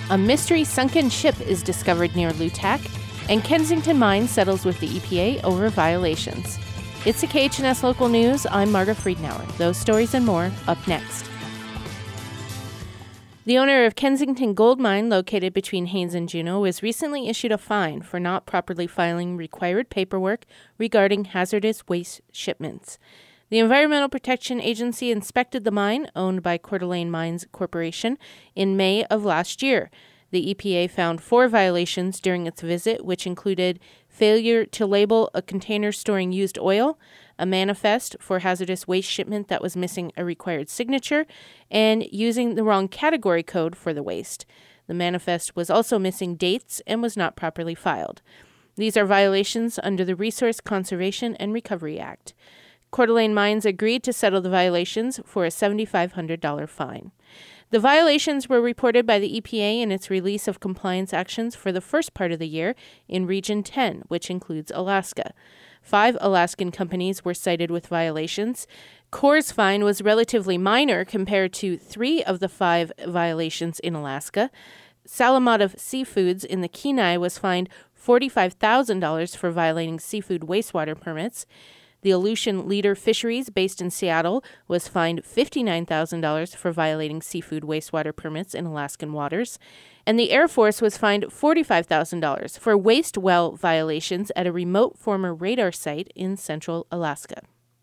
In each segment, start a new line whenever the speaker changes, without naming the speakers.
A mystery sunken ship is discovered near Lutak, and Kensington Mine settles with the EPA over violations. It's the KHNS Local News. I'm Marta Friedenauer. Those stories and more up next. The owner of Kensington Gold Mine, located between Haines and Juneau, was recently issued a fine for not properly filing required paperwork regarding hazardous waste shipments. The Environmental Protection Agency inspected the mine, owned by Coeur d'Alene Mines Corporation, in May of last year. The EPA found 4 violations during its visit, which included failure to label a container storing used oil, a manifest for hazardous waste shipment that was missing a required signature, and using the wrong category code for the waste. The manifest was also missing dates and was not properly filed. These are violations under the Resource Conservation and Recovery Act. Coeur d'Alene Mines agreed to settle the violations for a $7,500 fine. The violations were reported by the EPA in its release of compliance actions for the first part of the year in Region 10, which includes Alaska. 5 Alaskan companies were cited with violations. Coeur's fine was relatively minor compared to 3 of the 5 violations in Alaska. Salamotta Seafoods in the Kenai was fined $45,000 for violating seafood wastewater permits. The Aleutian Leader Fisheries, based in Seattle, was fined $59,000 for violating seafood wastewater permits in Alaskan waters. And the Air Force was fined $45,000 for waste well violations at a remote former radar site in central Alaska.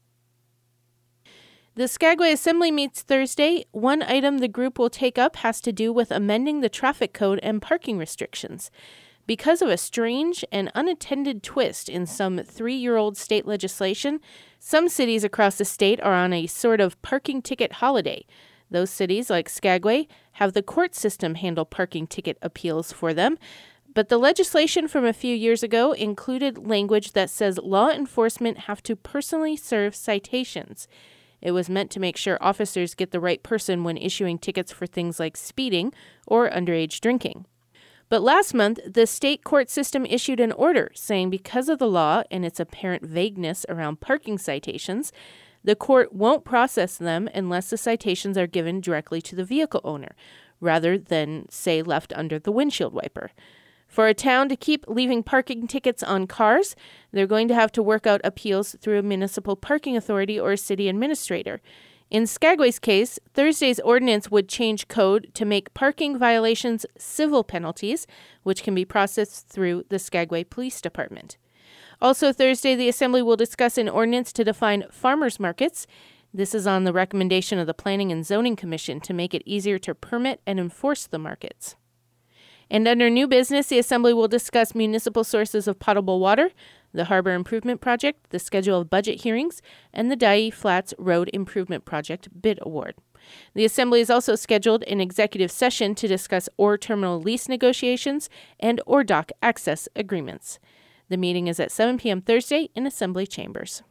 The Skagway Assembly meets Thursday. One item the group will take up has to do with amending the traffic code and parking restrictions. Because of a strange and unattended twist in some 3-year-old state legislation, some cities across the state are on a sort of parking ticket holiday. Those cities, like Skagway, have the court system handle parking ticket appeals for them. But the legislation from a few years ago included language that says law enforcement have to personally serve citations. It was meant to make sure officers get the right person when issuing tickets for things like speeding or underage drinking. But last month, the state court system issued an order saying because of the law and its apparent vagueness around parking citations, the court won't process them unless the citations are given directly to the vehicle owner, rather than, say, left under the windshield wiper. For a town to keep leaving parking tickets on cars, they're going to have to work out appeals through a municipal parking authority or a city administrator. In Skagway's case, Thursday's ordinance would change code to make parking violations civil penalties, which can be processed through the Skagway Police Department. Also Thursday, the Assembly will discuss an ordinance to define farmers markets. This is on the recommendation of the Planning and Zoning Commission to make it easier to permit and enforce the markets. And under new business, the Assembly will discuss municipal sources of potable water, the Harbor Improvement Project, the schedule of budget hearings, and the Dyea Flats Road Improvement Project bid award. The Assembly is also scheduled an executive session to discuss ore terminal lease negotiations and ore dock access agreements. The meeting is at 7 p.m. Thursday in Assembly chambers.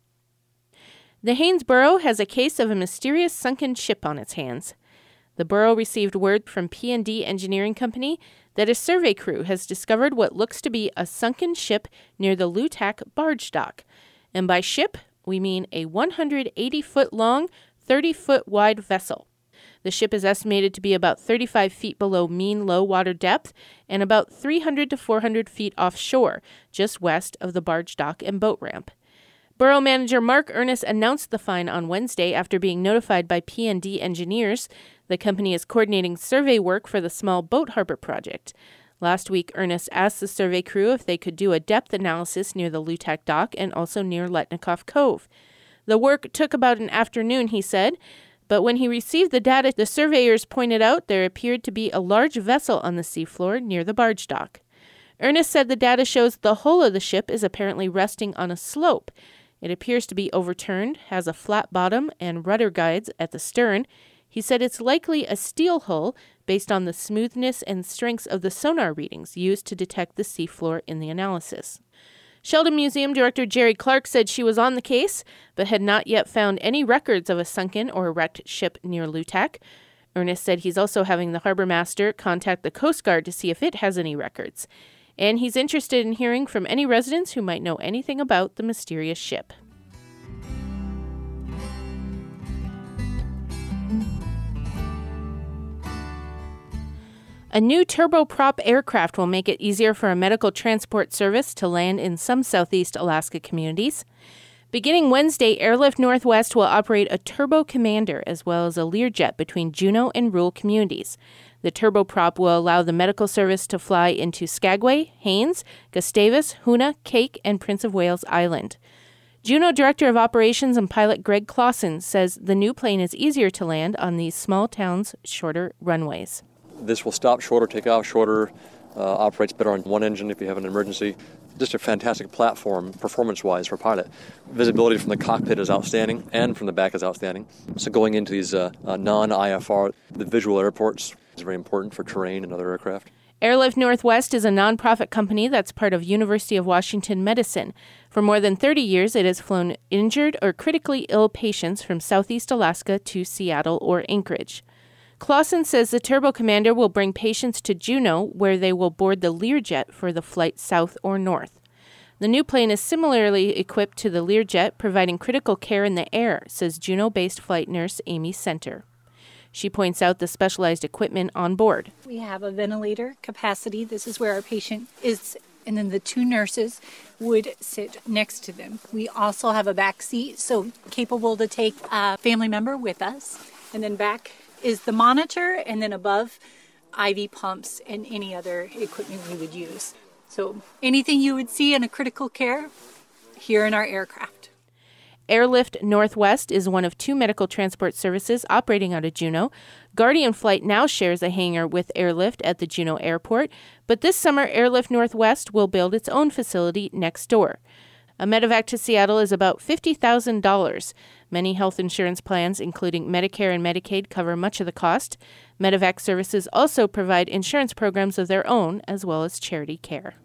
The Haines Borough has a case of a mysterious sunken ship on its hands. The borough received word from P&D Engineering Company that a survey crew has discovered what looks to be a sunken ship near the Lutak barge dock. And by ship, we mean a 180-foot-long, 30-foot-wide vessel. The ship is estimated to be about 35 feet below mean low-water depth and about 300 to 400 feet offshore, just west of the barge dock and boat ramp. Borough Manager Mark Ernest announced the find on Wednesday after being notified by P&D engineers. The company is coordinating survey work for the small boat harbor project. Last week, Ernest asked the survey crew if they could do a depth analysis near the Lutak dock and also near Letnikoff Cove. The work took about an afternoon, he said, but when he received the data, the surveyors pointed out there appeared to be a large vessel on the seafloor near the barge dock. Ernest said the data shows the hull of the ship is apparently resting on a slope. It appears to be overturned, has a flat bottom and rudder guides at the stern. He said it's likely a steel hull based on the smoothness and strengths of the sonar readings used to detect the seafloor in the analysis. Sheldon Museum Director Jerry Clark said she was on the case, but had not yet found any records of a sunken or wrecked ship near Lutak. Ernest said he's also having the harbor master contact the Coast Guard to see if it has any records. And he's interested in hearing from any residents who might know anything about the mysterious ship. A new turboprop aircraft will make it easier for a medical transport service to land in some Southeast Alaska communities. Beginning Wednesday, Airlift Northwest will operate a Turbo Commander as well as a Learjet between Juneau and rural communities. The turboprop will allow the medical service to fly into Skagway, Haines, Gustavus, Hoonah, Cake, and Prince of Wales Island. Juneau Director of Operations and pilot Greg Clausen says the new plane is easier to land on these small towns' shorter runways.
This will stop shorter, take off shorter, operates better on one engine if you have an emergency. Just a fantastic platform, performance-wise, for a pilot. Visibility from the cockpit is outstanding, and from the back is outstanding. So going into these non-IFR, the visual airports is very important for terrain and other aircraft.
Airlift Northwest is a nonprofit company that's part of University of Washington Medicine. For more than 30 years, it has flown injured or critically ill patients from Southeast Alaska to Seattle or Anchorage. Clausen says the Turbo Commander will bring patients to Juneau, where they will board the Learjet for the flight south or north. The new plane is similarly equipped to the Learjet, providing critical care in the air, says Juneau-based flight nurse Amy Center. She points out the specialized equipment on board.
We have a ventilator capacity. This is where our patient is, and then the two nurses would sit next to them. We also have a back seat, so capable to take a family member with us. And then back is the monitor, and then above, IV pumps and any other equipment we would use. So anything you would see in a critical care, here in our aircraft.
Airlift Northwest is one of two medical transport services operating out of Juneau. Guardian Flight now shares a hangar with Airlift at the Juneau Airport, but this summer Airlift Northwest will build its own facility next door. A medevac to Seattle is about $50,000. Many health insurance plans, including Medicare and Medicaid, cover much of the cost. Medevac services also provide insurance programs of their own, as well as charity care.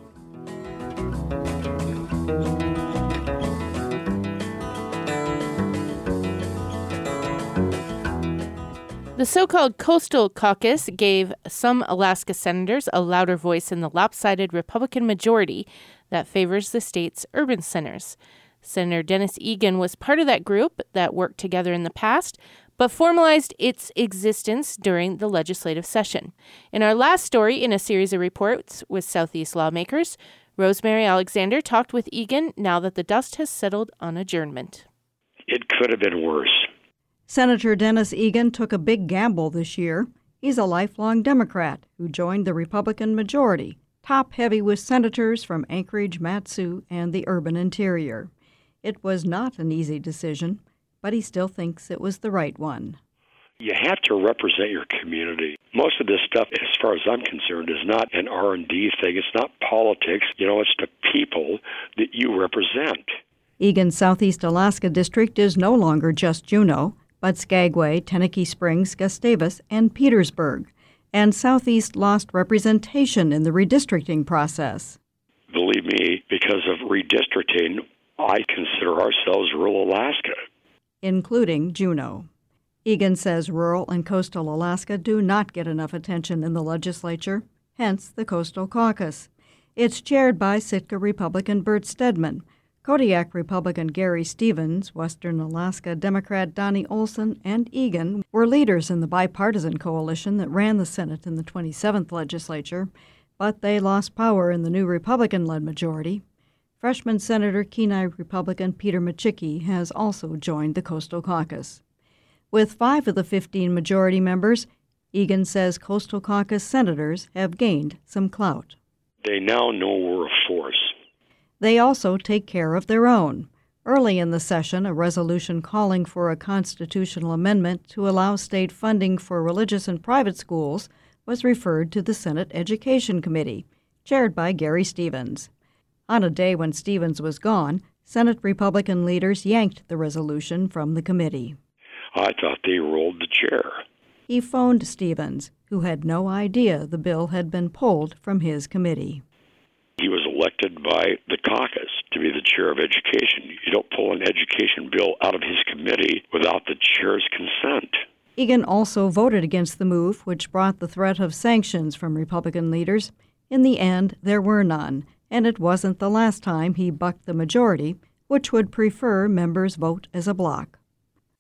The so-called Coastal Caucus gave some Alaska senators a louder voice in the lopsided Republican majority that favors the state's urban centers. Senator Dennis Egan was part of that group that worked together in the past, but formalized its existence during the legislative session. In our last story in a series of reports with Southeast lawmakers, Rosemary Alexander talked with Egan now that the dust has settled on adjournment.
It could have been worse.
Senator Dennis Egan took a big gamble this year. He's a lifelong Democrat who joined the Republican majority, top-heavy with senators from Anchorage, Mat-Su, and the urban interior. It was not an easy decision, but he still thinks it was the right one.
You have to represent your community. Most of this stuff, as far as I'm concerned, is not an R&D thing. It's not politics. It's the people that you represent.
Egan's Southeast Alaska district is no longer just Juneau, but Skagway, Tenakee Springs, Gustavus, and Petersburg. And Southeast lost representation in the redistricting process.
Believe me, because of redistricting, I consider ourselves rural Alaska.
Including Juneau. Egan says rural and coastal Alaska do not get enough attention in the legislature, hence the Coastal Caucus. It's chaired by Sitka Republican Bert Stedman, Kodiak Republican Gary Stevens, Western Alaska Democrat Donnie Olson, and Egan were leaders in the bipartisan coalition that ran the Senate in the 27th legislature, but they lost power in the new Republican-led majority. Freshman Senator Kenai Republican Peter Machicki has also joined the Coastal Caucus. With 5 of the 15 majority members, Egan says Coastal Caucus senators have gained some clout.
They now know we're a force.
They also take care of their own. Early in the session, a resolution calling for a constitutional amendment to allow state funding for religious and private schools was referred to the Senate Education Committee, chaired by Gary Stevens. On a day when Stevens was gone, Senate Republican leaders yanked the resolution from the committee.
I thought they rolled the chair.
He phoned Stevens, who had no idea the bill had been pulled from his committee.
He was elected by the caucus to be the chair of education. You don't pull an education bill out of his committee without the chair's consent.
Egan also voted against the move, which brought the threat of sanctions from Republican leaders. In the end, there were none, and it wasn't the last time he bucked the majority, which would prefer members vote as a bloc.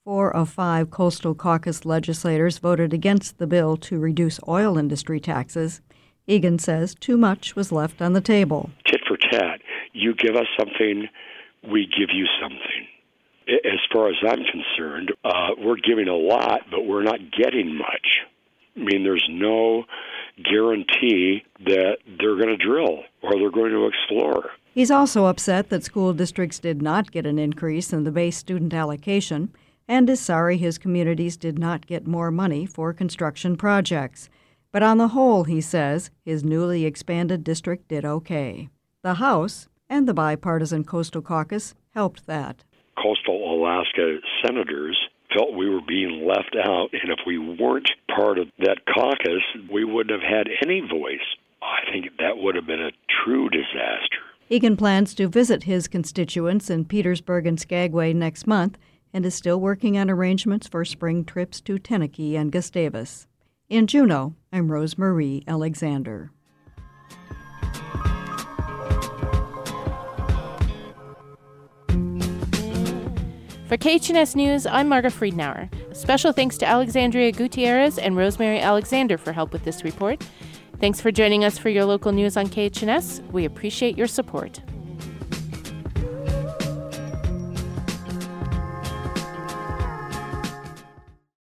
4 of 5 Coastal Caucus legislators voted against the bill to reduce oil industry taxes. Egan says too much was left on the table.
Tit for tat. You give us something, we give you something. As far as I'm concerned, we're giving a lot, but we're not getting much. I mean, there's no guarantee that they're going to drill or they're going to explore.
He's also upset that school districts did not get an increase in the base student allocation and is sorry his communities did not get more money for construction projects. But on the whole, he says, his newly expanded district did okay. The House and the bipartisan Coastal Caucus helped that.
Coastal Alaska senators felt we were being left out, and if we weren't part of that caucus, we wouldn't have had any voice. I think that would have been a true disaster.
Egan plans to visit his constituents in Petersburg and Skagway next month and is still working on arrangements for spring trips to Tenakee and Gustavus. In Juneau, I'm Rose Marie Alexander.
For KHNS News, I'm Marga Friedenauer. Special thanks to Alexandria Gutierrez and Rosemary Alexander for help with this report. Thanks for joining us for your local news on KHNS. We appreciate your support.